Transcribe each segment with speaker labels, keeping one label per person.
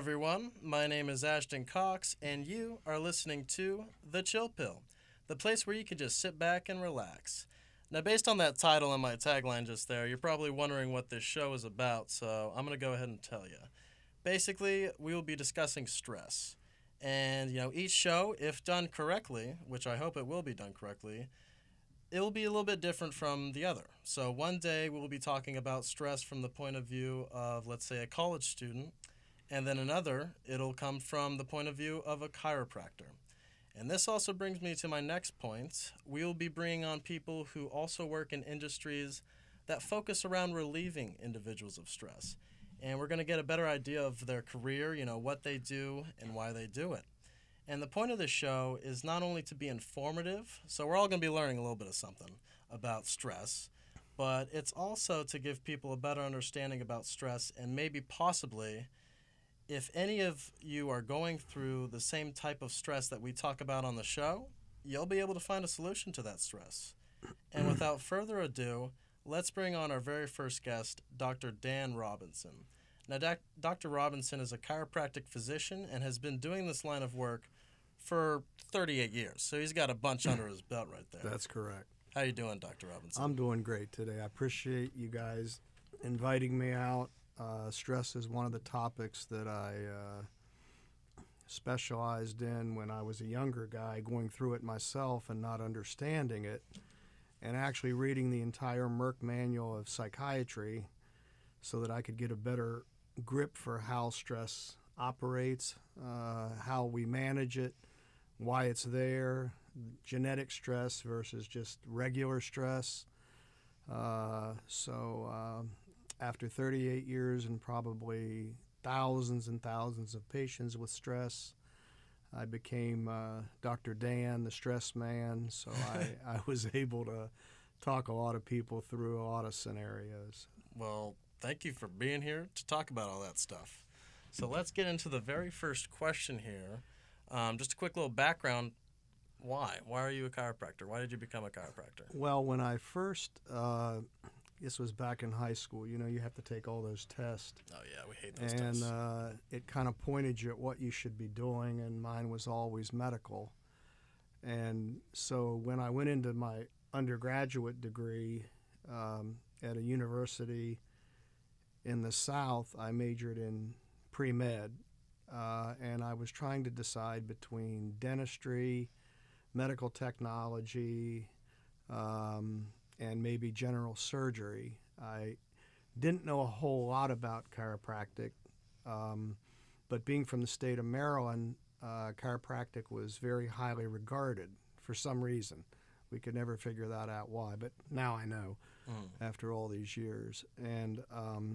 Speaker 1: everyone. My name is Ashton Cox, and you are listening to The Chill Pill, the place where you can just sit back and relax. Now, based on that title and my tagline just there, you're probably wondering what this show is about, so I'm going to go ahead and tell you. Basically, we will be discussing stress. And, each show, if done correctly, which I hope it will be done correctly, it will be a little bit different from the other. So, one day we will be talking about stress from the point of view of, let's say, a college student, and then another, it'll come from the point of view of a chiropractor. And this also brings me to my next point. We will be bringing on people who also work in industries that focus around relieving individuals of stress. And we're going to get a better idea of their career, what they do and why they do it. And the point of this show is not only to be informative, so we're all going to be learning a little bit of something about stress, but it's also to give people a better understanding about stress and maybe possibly if any of you are going through the same type of stress that we talk about on the show, you'll be able to find a solution to that stress. And without further ado, let's bring on our very first guest, Dr. Dan Robinson. Now, Dr. Robinson is a chiropractic physician and has been doing this line of work for 38 years. So he's got a bunch under his belt right there.
Speaker 2: That's correct.
Speaker 1: How you doing, Dr. Robinson?
Speaker 2: I'm doing great today. I appreciate you guys inviting me out. Stress is one of the topics that I specialized in when I was a younger guy, going through it myself and not understanding it, and actually reading the entire Merck Manual of Psychiatry so that I could get a better grip for how stress operates, how we manage it, why it's there, genetic stress versus just regular stress. After 38 years and probably thousands and thousands of patients with stress, I became Dr. Dan, the stress man, so I was able to talk a lot of people through a lot of scenarios.
Speaker 1: Well, thank you for being here to talk about all that stuff. So let's get into the very first question here. Just a quick little background. Why? Why are you a chiropractor? Why did you become a chiropractor?
Speaker 2: Well, when I first, this was back in high school, you have to take all those tests.
Speaker 1: Oh, yeah, we hate those tests.
Speaker 2: And it kind of pointed you at what you should be doing, and mine was always medical. And so when I went into my undergraduate degree at a university in the South, I majored in pre-med, and I was trying to decide between dentistry, medical technology, and maybe general surgery. I didn't know a whole lot about chiropractic, but being from the state of Maryland, chiropractic was very highly regarded for some reason. We could never figure that out why, but now I know after all these years. And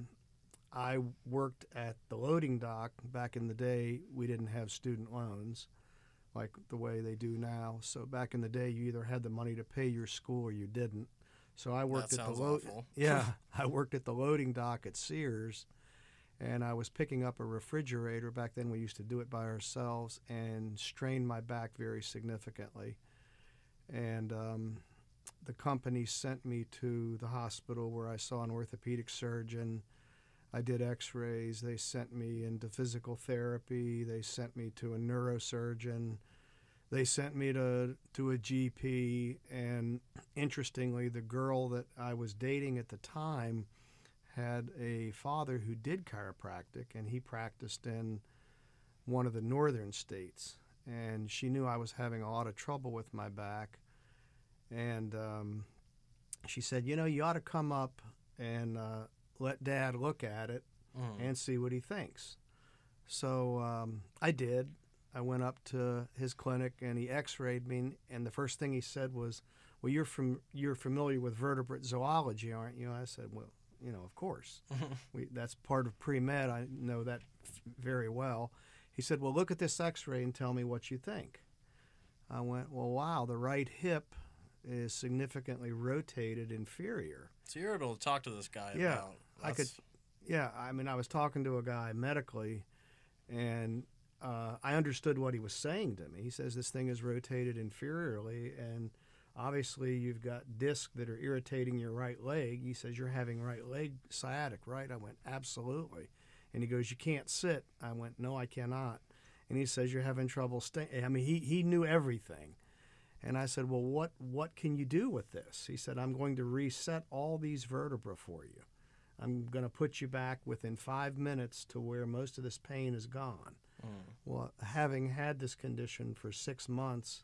Speaker 2: I worked at the loading dock. Back in the day, we didn't have student loans like the way they do now. So back in the day, you either had the money to pay your school or you didn't. So I worked
Speaker 1: that
Speaker 2: at
Speaker 1: sounds
Speaker 2: the
Speaker 1: awful.
Speaker 2: I worked at the loading dock at Sears, and I was picking up a refrigerator. Back then, we used to do it by ourselves, and strained my back very significantly. And the company sent me to the hospital where I saw an orthopedic surgeon. I did x-rays. They sent me into physical therapy. They sent me to a neurosurgeon. They sent me to a GP. And interestingly, the girl that I was dating at the time had a father who did chiropractic, and he practiced in one of the northern states. And she knew I was having a lot of trouble with my back. And she said, you ought to come up and let Dad look at it and see what he thinks. So I did. I went up to his clinic, and he x-rayed me, and the first thing he said was, well, you're familiar with vertebrate zoology, aren't you? I said, well, of course. That's part of pre-med. I know that very well. He said, well, look at this x-ray and tell me what you think. I went, well, wow, the right hip is significantly rotated inferior.
Speaker 1: So you're able to talk to this guy
Speaker 2: Yeah,
Speaker 1: about...
Speaker 2: I could. Yeah, I was talking to a guy medically, and I understood what he was saying to me. He says this thing is rotated inferiorly, and obviously you've got discs that are irritating your right leg. He says you're having right leg sciatic, right? I went, absolutely. And he goes, "You can't sit." I went, "No, I cannot." And he says, "You're having trouble staying." I mean, he knew everything. And I said, "Well, what can you do with this?" He said, "I'm going to reset all these vertebrae for you. I'm going to put you back within 5 minutes to where most of this pain is gone." Well, having had this condition for 6 months,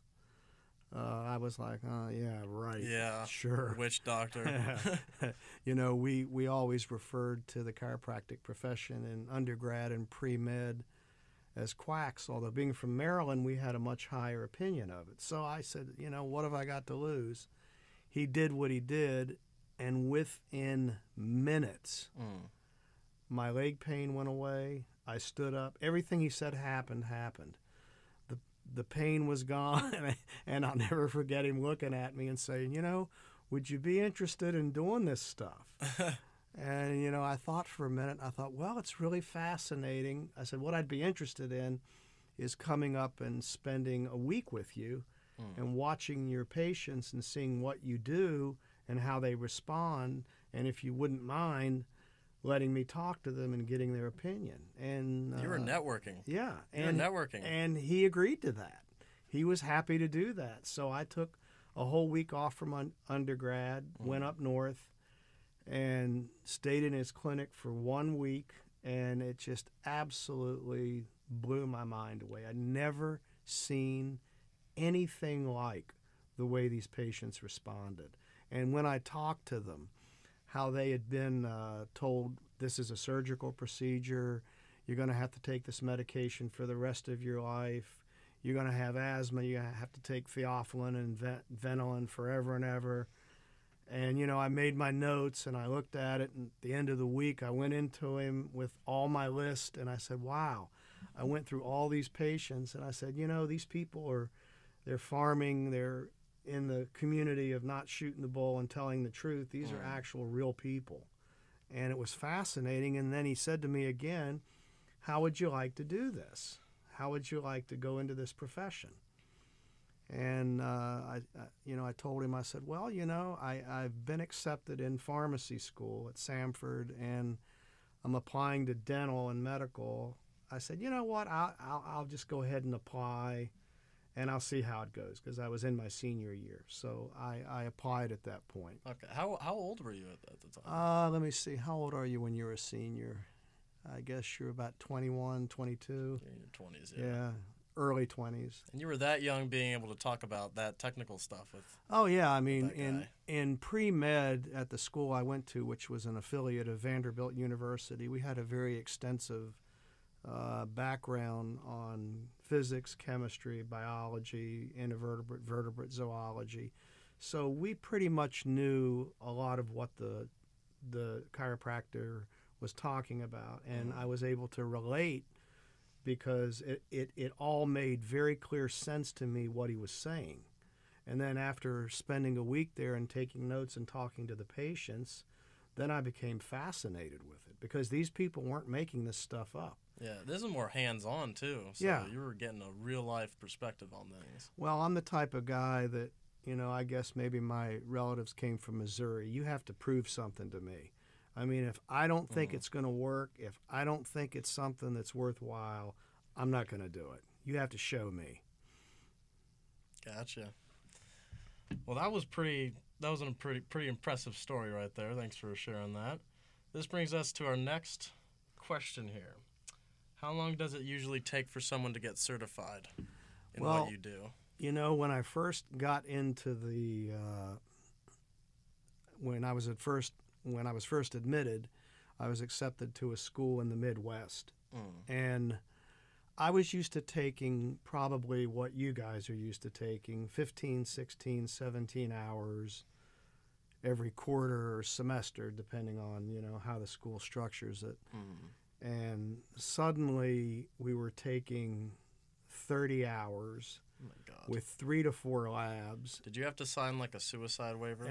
Speaker 2: I was like, "Oh, yeah, right.
Speaker 1: Yeah.
Speaker 2: Sure."
Speaker 1: Witch doctor.
Speaker 2: You know, we always referred to the chiropractic profession in undergrad and pre-med as quacks, although being from Maryland, we had a much higher opinion of it. So I said, you know, what have I got to lose? He did what he did, and within minutes, my leg pain went away. I stood up. Everything he said happened. The pain was gone, and I'll never forget him looking at me and saying, "You know, would you be interested in doing this stuff?" And, you know, I thought for a minute. I thought, well, it's really fascinating. I said, what I'd be interested in is coming up and spending a week with you and watching your patients and seeing what you do and how they respond. And if you wouldn't mind letting me talk to them and getting their opinion. And
Speaker 1: You were networking.
Speaker 2: yeah.
Speaker 1: You were networking.
Speaker 2: And he agreed to that. He was happy to do that. So I took a whole week off from undergrad, went up north, and stayed in his clinic for 1 week, and it just absolutely blew my mind away. I'd never seen anything like the way these patients responded. And when I talked to them, how they had been told, this is a surgical procedure, you're going to have to take this medication for the rest of your life, you're going to have asthma, you have to take Theophylline and Ventolin forever and ever. And, you know, I made my notes and I looked at it, and at the end of the week I went into him with all my list, and I said, wow. I went through all these patients, and I said, you know, these people they're farming, they're in the community of not shooting the bull and telling the truth. These are actual real people. And it was fascinating. And then he said to me again, how would you like to do this? How would you like to go into this profession? And I told him, I said, well, you know, I've been accepted in pharmacy school at Samford, and I'm applying to dental and medical. I said, you know what, I'll just go ahead and apply, and I'll see how it goes, because I was in my senior year. So I applied at that point.
Speaker 1: Okay. How old were you at the time?
Speaker 2: Let me see. How old are you when you're a senior? I guess you're about 21, 22.
Speaker 1: In your 20s, yeah.
Speaker 2: Yeah. Early 20s.
Speaker 1: And you were that young, being able to talk about that technical stuff with.
Speaker 2: Oh yeah, I mean,
Speaker 1: that
Speaker 2: in pre-med at the school I went to, which was an affiliate of Vanderbilt University, we had a very extensive background on physics, chemistry, biology, invertebrate, vertebrate zoology. So we pretty much knew a lot of what the chiropractor was talking about, and I was able to relate, because it all made very clear sense to me what he was saying. And then after spending a week there and taking notes and talking to the patients, then I became fascinated with it, because these people weren't making this stuff up.
Speaker 1: Yeah, this is more hands-on too. So
Speaker 2: yeah.
Speaker 1: You were getting a real-life perspective on things.
Speaker 2: Well, I'm the type of guy that, you know, I guess maybe my relatives came from Missouri. You have to prove something to me. I mean, if I don't think it's going to work, if I don't think it's something that's worthwhile, I'm not going to do it. You have to show me.
Speaker 1: Gotcha. Well, that was a pretty impressive story right there. Thanks for sharing that. This brings us to our next question here. How long does it usually take for someone to get certified in what you do?
Speaker 2: You know, when I first got into the when I was first admitted, I was accepted to a school in the Midwest. And I was used to taking probably what you guys are used to taking, 15, 16, 17 hours every quarter or semester, depending on, you know, how the school structures it. And suddenly we were taking 30 hours
Speaker 1: Oh my God.
Speaker 2: with 3 to 4 labs.
Speaker 1: Did you have to sign like a suicide waiver?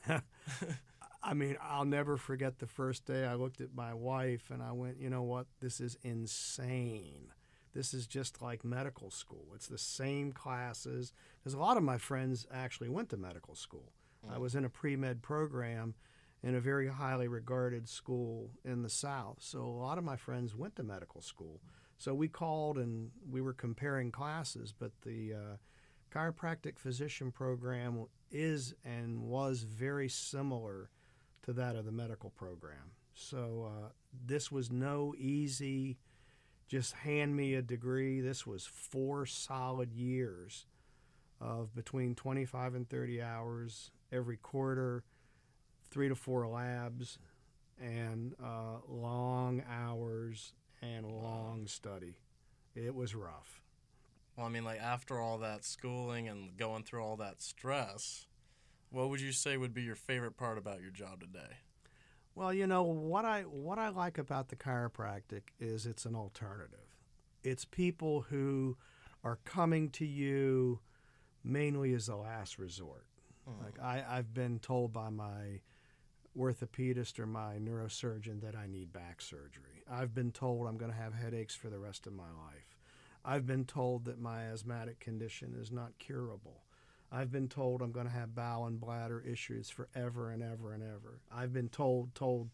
Speaker 2: I mean, I'll never forget the first day I looked at my wife and I went, you know what, this is insane. This is just like medical school. It's the same classes. Because a lot of my friends actually went to medical school. I was in a pre-med program, in a very highly regarded school in the South. So a lot of my friends went to medical school. So we called and we were comparing classes, but the chiropractic physician program is and was very similar to that of the medical program. So this was no easy, just hand me a degree. This was 4 solid years of between 25 and 30 hours every quarter, 3 to 4 labs, and long hours and long study. It was rough.
Speaker 1: Well, I mean, like, after all that schooling and going through all that stress, what would you say would be your favorite part about your job today?
Speaker 2: Well, you know, what I like about the chiropractic is it's an alternative. It's people who are coming to you mainly as a last resort. Like I've been told by my orthopedist or my neurosurgeon that I need back surgery. I've been told I'm going to have headaches for the rest of my life. I've been told that my asthmatic condition is not curable. I've been told I'm going to have bowel and bladder issues forever and ever and ever. I've been told.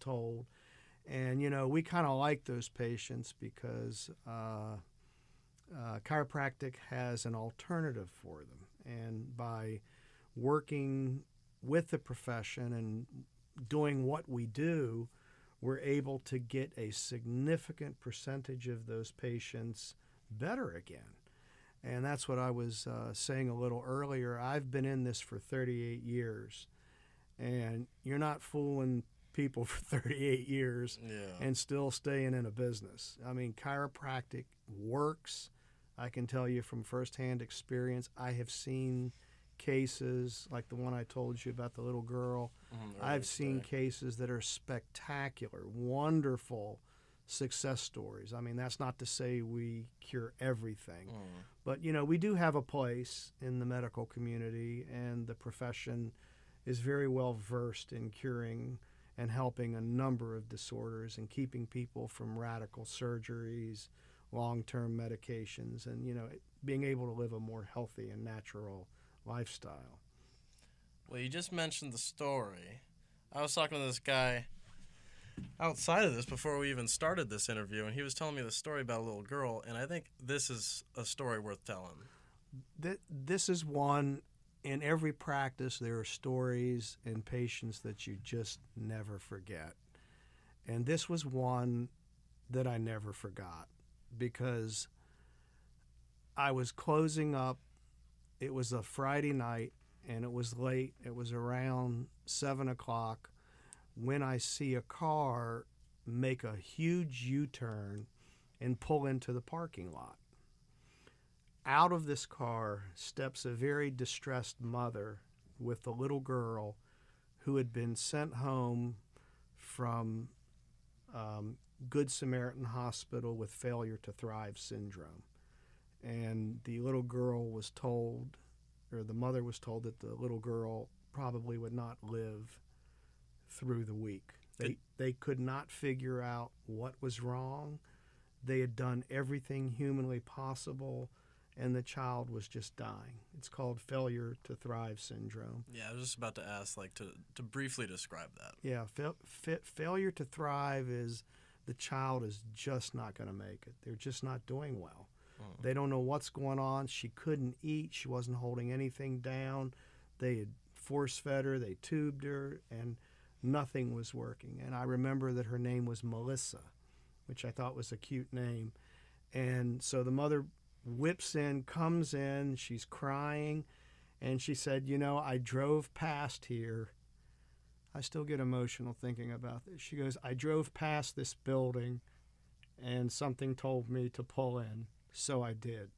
Speaker 2: And, you know, we kind of like those patients because chiropractic has an alternative for them. And by working with the profession and doing what we do, we're able to get a significant percentage of those patients better again. And that's what I was saying a little earlier. I've been in this for 38 years, and you're not fooling people for 38 years and still staying in a business. I mean, chiropractic works. I can tell you from firsthand experience, I have seen cases like the one I told you about the little girl. I've seen cases that are spectacular, wonderful success stories. I mean, that's not to say we cure everything, but, you know, we do have a place in the medical community, and the profession is very well versed in curing and helping a number of disorders and keeping people from radical surgeries, long-term medications, and, you know, being able to live a more healthy and natural lifestyle.
Speaker 1: Well, you just mentioned the story. I was talking to this guy outside of this before we even started this interview, and he was telling me the story about a little girl, and I think this is a story worth telling.
Speaker 2: This is one. In every practice, there are stories and patients that you just never forget. And this was one that I never forgot because I was closing up. It was a Friday night, and it was late. It was around 7 o'clock when I see a car make a huge U-turn and pull into the parking lot. Out of this car steps a very distressed mother with a little girl who had been sent home from Good Samaritan Hospital with failure to thrive syndrome. And the little girl was told, or the mother was told, that the little girl probably would not live through the week. They could not figure out what was wrong. They had done everything humanly possible, and the child was just dying. It's called failure to thrive syndrome.
Speaker 1: Yeah, I was just about to ask, like, to briefly describe that.
Speaker 2: Yeah, failure to thrive is the child is just not going to make it. They're just not doing well. They don't know what's going on. She couldn't eat. She wasn't holding anything down. They had force-fed her. They tubed her, and nothing was working. And I remember that her name was Melissa, which I thought was a cute name. And so the mother whips in, comes in, she's crying, and she said, you know, I drove past here. I still get emotional thinking about this. She goes, I drove past this building, and something told me to pull in. So I did.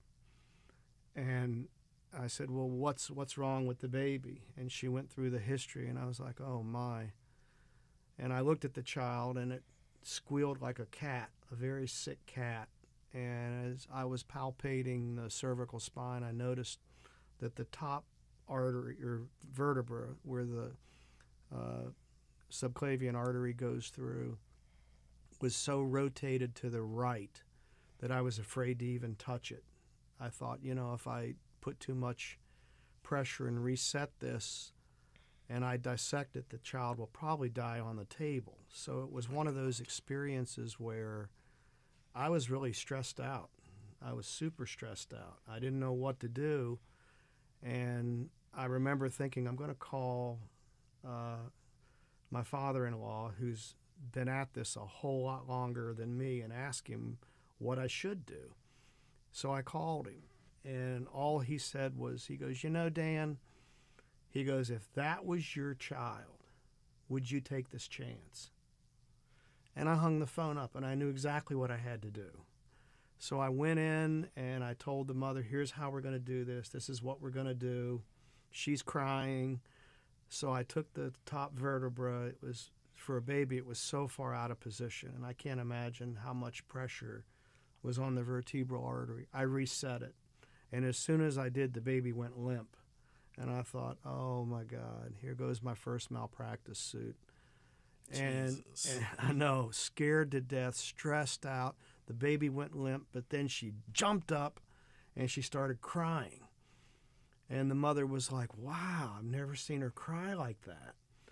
Speaker 2: And I said, well, what's wrong with the baby? And she went through the history, and I was like, oh, my. And I looked at the child, and it squealed like a cat, a very sick cat. And as I was palpating the cervical spine, I noticed that the top artery or vertebra where the subclavian artery goes through was so rotated to the right that I was afraid to even touch it. I thought, you know, if I put too much pressure and reset this, and I dissected, the child will probably die on the table. So it was one of those experiences where I was really stressed out. I was super stressed out. I didn't know what to do. And I remember thinking, I'm going to call my father-in-law, who's been at this a whole lot longer than me, and ask him what I should do. So I called him, and all he said was, he goes, you know, Dan, he goes, if that was your child, would you take this chance? And I hung the phone up, and I knew exactly what I had to do. So I went in, and I told the mother, here's how we're going to do this. This is what we're going to do. She's crying. So I took the top vertebra. It was, for a baby, it was so far out of position, and I can't imagine how much pressure was on the vertebral artery. I reset it, and as soon as I did, the baby went limp. And I thought, oh, my God, here goes my first malpractice suit. And I know, scared to death, stressed out. The baby went limp, but then she jumped up, and she started crying. And the mother was like, wow, I've never seen her cry like that.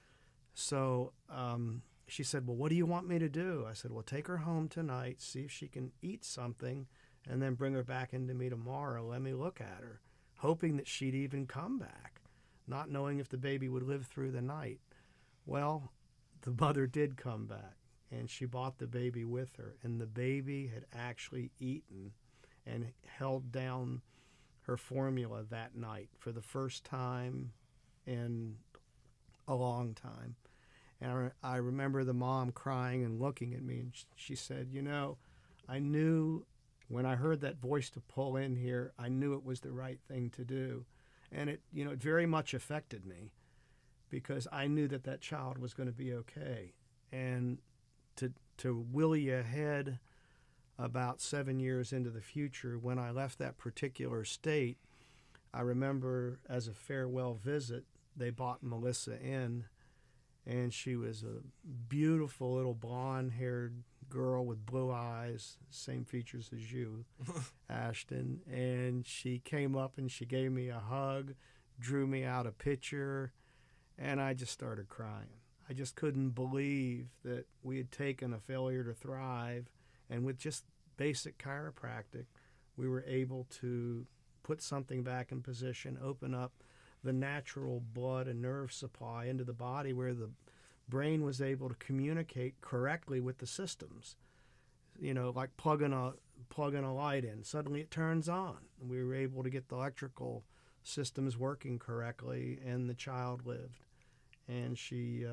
Speaker 2: So she said, well, what do you want me to do? I said, well, take her home tonight, see if she can eat something, and then bring her back into me tomorrow. Let me look at her, hoping that she'd even come back, not knowing if the baby would live through the night. Well, the mother did come back, and she brought the baby with her, and the baby had actually eaten and held down her formula that night for the first time in a long time. And I remember the mom crying and looking at me, and she said, you know, I knew when I heard that voice to pull in here, I knew it was the right thing to do. And it, you know, it very much affected me, because I knew that that child was going to be okay. And to will you ahead about 7 years into the future, when I left that particular state, I remember as a farewell visit, they brought Melissa in, and she was a beautiful little blonde-haired girl with blue eyes, same features as you, Ashton. And she came up and she gave me a hug, drew me out a picture, and I just started crying. I just couldn't believe that we had taken a failure to thrive, and with just basic chiropractic, we were able to put something back in position, open up the natural blood and nerve supply into the body, where the brain was able to communicate correctly with the systems. You know, like plugging a light in. Suddenly it turns on. We were able to get the electrical systems working correctly, and the child lived. And she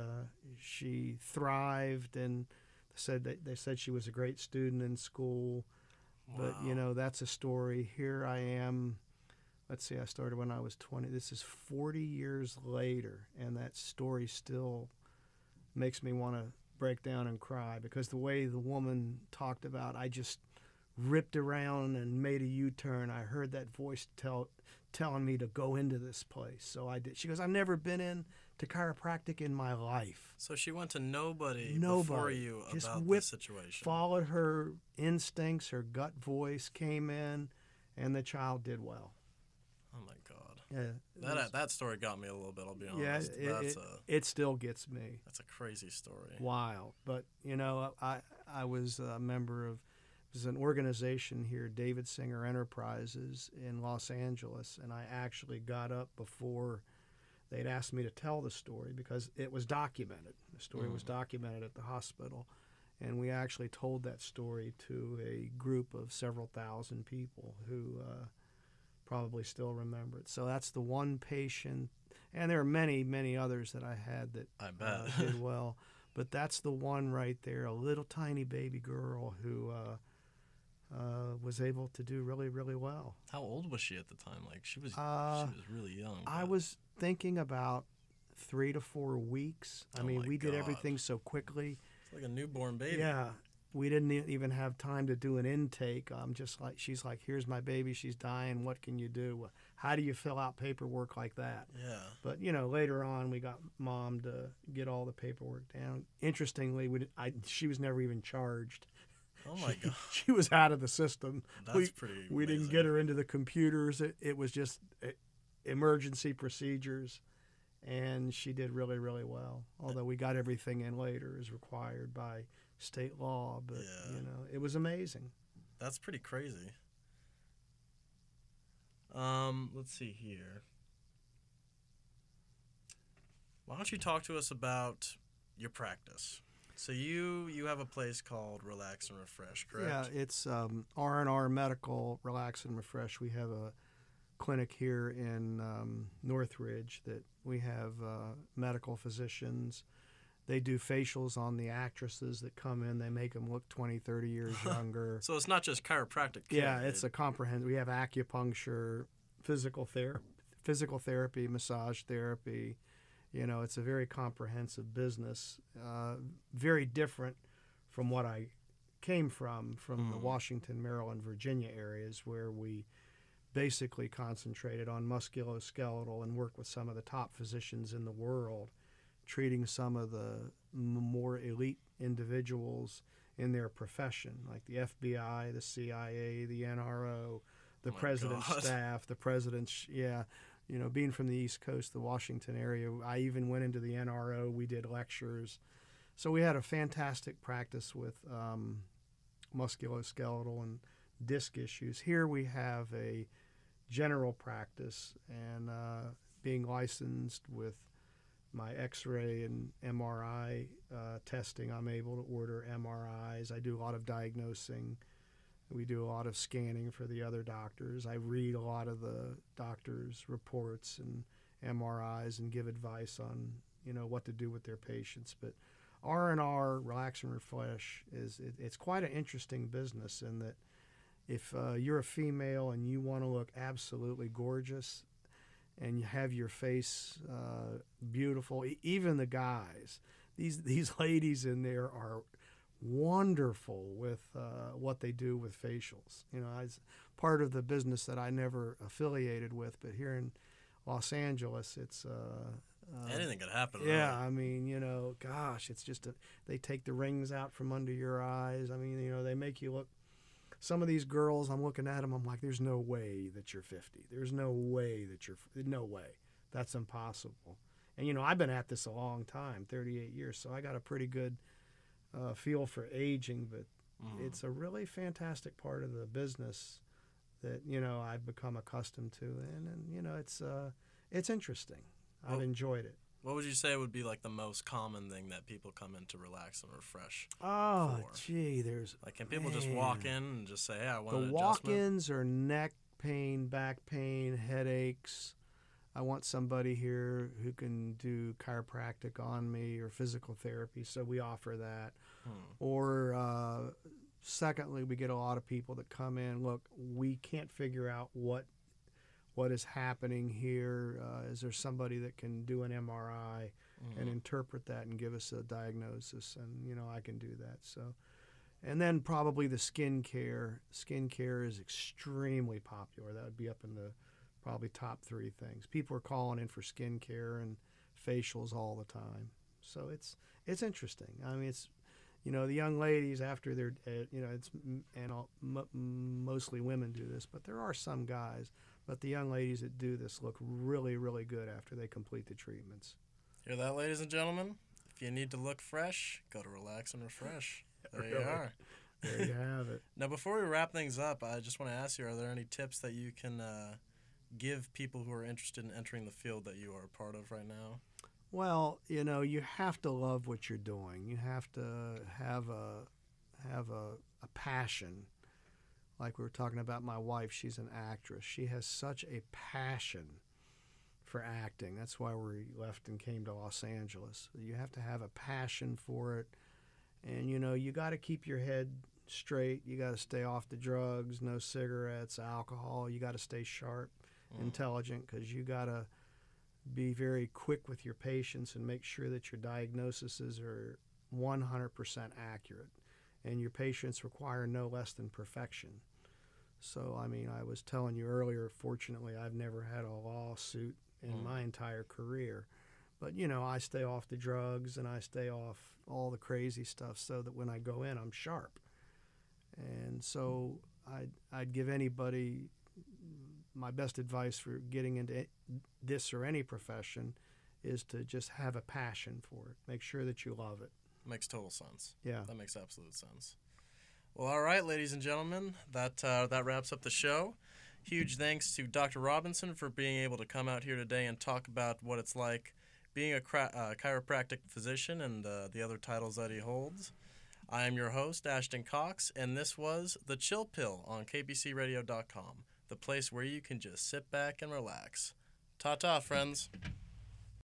Speaker 2: thrived, and they said she was a great student in school.
Speaker 1: Wow.
Speaker 2: But, you know, that's a story. Here I am. Let's see, I started when I was 20. This is 40 years later, and that story still makes me want to break down and cry, because the way the woman talked about, I just ripped around and made a U-turn. I heard that voice telling me to go into this place. So I did. She goes, I've never been in to chiropractic in my life.
Speaker 1: So she went to nobody before you
Speaker 2: just
Speaker 1: about the situation.
Speaker 2: Followed her instincts, her gut voice came in, and the child did well.
Speaker 1: Oh my God.
Speaker 2: Yeah,
Speaker 1: That story got me a little bit, I'll be honest.
Speaker 2: Yeah, it still gets me.
Speaker 1: That's a crazy story.
Speaker 2: Wild. But, you know, I was a member of, there's an organization here, David Singer Enterprises in Los Angeles, and I actually got up before they'd asked me to tell the story, because it was documented. The story was documented at the hospital, and we actually told that story to a group of several thousand people who probably still remember it. So that's the one patient, and there are many, many others that I had that
Speaker 1: I bet.
Speaker 2: did well. But that's the one right there, a little tiny baby girl who was able to do really, really well.
Speaker 1: How old was she at the time? Like, she was really young.
Speaker 2: I was thinking about 3 to 4 weeks. I mean, we did everything so quickly.
Speaker 1: It's like a newborn baby.
Speaker 2: Yeah. We didn't even have time to do an intake. She's like, here's my baby. She's dying. What can you do? How do you fill out paperwork like that?
Speaker 1: Yeah.
Speaker 2: But, you know, later on, we got Mom to get all the paperwork down. Interestingly, she was never even charged.
Speaker 1: Oh, my God.
Speaker 2: She was out of the system.
Speaker 1: That's pretty
Speaker 2: We didn't get her into the computers. It was just emergency procedures. and she did really, really well. Although we got everything in later as required by state law, but
Speaker 1: Yeah.
Speaker 2: it was amazing.
Speaker 1: That's pretty crazy. Let's see here. Why don't you talk to us about your practice? So you have a place called Relax and Refresh, correct?
Speaker 2: Yeah, it's R&R Medical Relax and Refresh. We have a clinic here in Northridge that we have medical physicians. They do facials on the actresses that come in. They make them look 20, 30 years younger.
Speaker 1: So it's not just chiropractic care.
Speaker 2: Yeah, it's a comprehensive. We have acupuncture, physical therapy, massage therapy. It's a very comprehensive business. Very different from what I came from the Washington, Maryland, Virginia areas, where we basically concentrated on musculoskeletal and worked with some of the top physicians in the world, treating some of the more elite individuals in their profession, like the FBI, the CIA, the NRO, the president's staff, the president's, being from the East Coast, the Washington area. I even went into the NRO. We did lectures. So we had a fantastic practice with musculoskeletal and disc issues. Here we have a general practice, and being licensed with my X-ray and MRI testing, I'm able to order MRIs. I do a lot of diagnosing. We do a lot of scanning for the other doctors. I read a lot of the doctors' reports and MRIs and give advice on what to do with their patients. But R&R, Relax and Refresh, it's quite an interesting business in that if you're a female and you want to look absolutely gorgeous and you have your face beautiful, even the guys, these ladies in there are wonderful with what they do with facials. It's part of the business that I never affiliated with, but here in Los Angeles, it's
Speaker 1: anything could happen.
Speaker 2: Yeah,
Speaker 1: really.
Speaker 2: I mean, gosh, it's just they take the rings out from under your eyes. I mean, they make you look. Some of these girls, I'm looking at them, I'm like, there's no way that you're 50. There's no way that no way. That's impossible. And, I've been at this a long time, 38 years, so I got a pretty good feel for aging, but it's a really fantastic part of the business that, I've become accustomed to. And it's interesting. I've enjoyed it.
Speaker 1: What would you say would be like the most common thing that people come in to Relax and Refresh
Speaker 2: Oh,
Speaker 1: for?
Speaker 2: gee, there's
Speaker 1: Can people just walk in and just say, "Hey, I want
Speaker 2: the
Speaker 1: an adjustment"?
Speaker 2: walk-ins are neck pain, back pain, headaches. I want somebody here who can do chiropractic on me or physical therapy, so we offer that. Or secondly, we get a lot of people that come in. Look, we can't figure out what is happening here. Is there somebody that can do an MRI and interpret that and give us a diagnosis? And, I can do that. So, and then probably the skin care. Skin care is extremely popular. That would be up in the probably top 3 things. People are calling in for skin care and facials all the time. So it's interesting. I mean, it's, the young ladies after they're, mostly women do this, but there are some guys. But the young ladies that do this look really, really good after they complete the treatments.
Speaker 1: Hear that, ladies and gentlemen? If you need to look fresh, go to Relax and Refresh. There you are.
Speaker 2: There you have it.
Speaker 1: Now, before we wrap things up, I just want to ask you, are there any tips that you can give people who are interested in entering the field that you are a part of right now?
Speaker 2: Well, you have to love what you're doing. You have to have a passion. Like we were talking about my wife, she's an actress. She has such a passion for acting. That's why we left and came to Los Angeles. You have to have a passion for it. And, you got to keep your head straight. You got to stay off the drugs, no cigarettes, alcohol. You got to stay sharp, intelligent, because you got to be very quick with your patients and make sure that your diagnoses are 100% accurate. And your patients require no less than perfection. So, I mean, I was telling you earlier, fortunately, I've never had a lawsuit in my entire career. But, I stay off the drugs and I stay off all the crazy stuff so that when I go in, I'm sharp. And so I'd give anybody my best advice for getting into this or any profession is to just have a passion for it. Make sure that you love it.
Speaker 1: Makes total sense.
Speaker 2: Yeah.
Speaker 1: That makes absolute sense. Well, all right, ladies and gentlemen, that wraps up the show. Huge thanks to Dr. Robinson for being able to come out here today and talk about what it's like being a chiropractic physician and the other titles that he holds. I am your host, Ashton Cox, and this was The Chill Pill on KBCRadio.com, the place where you can just sit back and relax. Ta-ta, friends.